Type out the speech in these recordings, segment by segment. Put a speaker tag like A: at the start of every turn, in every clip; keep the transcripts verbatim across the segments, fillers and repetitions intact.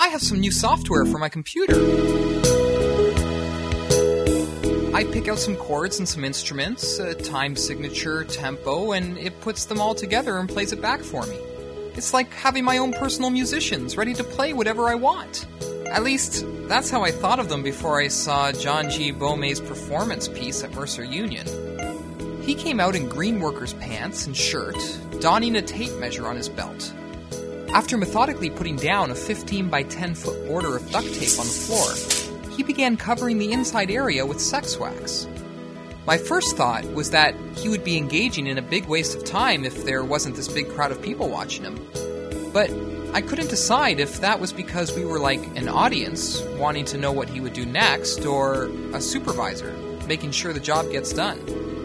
A: I have some new software for my computer. I pick out some chords and some instruments, a time signature, tempo, and it puts them all together and plays it back for me. It's like having my own personal musicians ready to play whatever I want. At least, that's how I thought of them before I saw John G. Beaume's performance piece at Mercer Union. He came out in green worker's pants and shirt, donning a tape measure on his belt. After methodically putting down a fifteen by ten foot border of duct tape on the floor, he began covering the inside area with sex wax. My first thought was that he would be engaging in a big waste of time if there wasn't this big crowd of people watching him. But I couldn't decide if that was because we were like an audience wanting to know what he would do next, or a supervisor making sure the job gets done.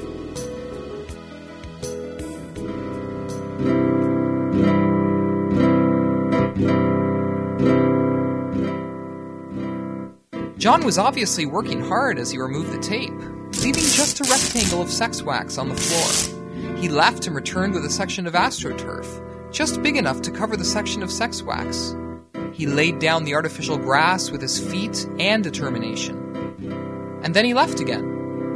A: John was obviously working hard as he removed the tape, leaving just a rectangle of sex wax on the floor. He left and returned with a section of AstroTurf, just big enough to cover the section of sex wax. He laid down the artificial grass with his feet and determination. And then he left again.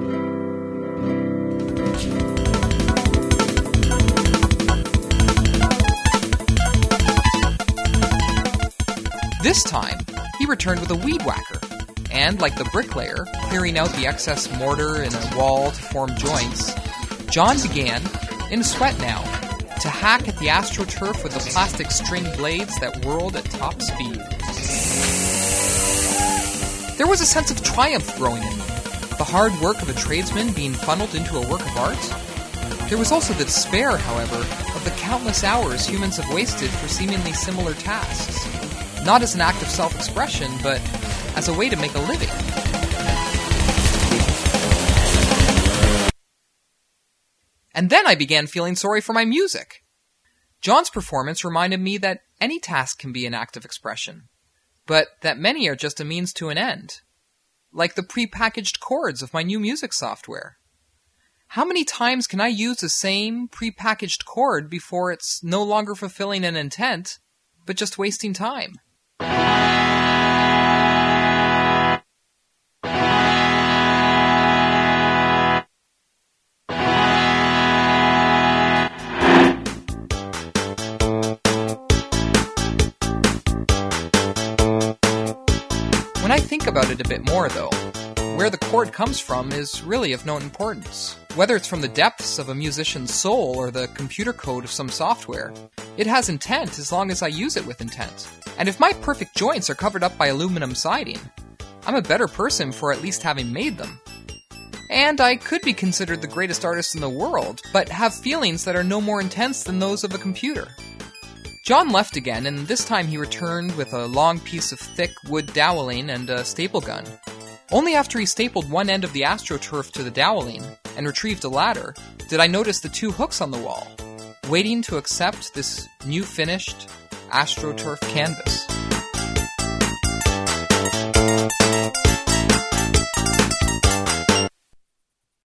A: This time, he returned with a weed whacker, and, like the bricklayer, clearing out the excess mortar in a wall to form joints, John began, in a sweat now, to hack at the AstroTurf with the plastic string blades that whirled at top speed. There was a sense of triumph growing in me, the hard work of a tradesman being funneled into a work of art. There was also the despair, however, of the countless hours humans have wasted for seemingly similar tasks, not as an act of self-expression, but as a way to make a living. And then I began feeling sorry for my music. John's performance reminded me that any task can be an act of expression, but that many are just a means to an end, like the pre-packaged chords of my new music software. How many times can I use the same pre-packaged chord before it's no longer fulfilling an intent, but just wasting time? When I think about it a bit more, though, where the chord comes from is really of no importance. Whether it's from the depths of a musician's soul or the computer code of some software, it has intent as long as I use it with intent. And if my perfect joints are covered up by aluminum siding, I'm a better person for at least having made them. And I could be considered the greatest artist in the world, but have feelings that are no more intense than those of a computer. John left again, and this time he returned with a long piece of thick wood doweling and a staple gun. Only after he stapled one end of the AstroTurf to the doweling and retrieved a ladder did I notice the two hooks on the wall, waiting to accept this new finished AstroTurf canvas.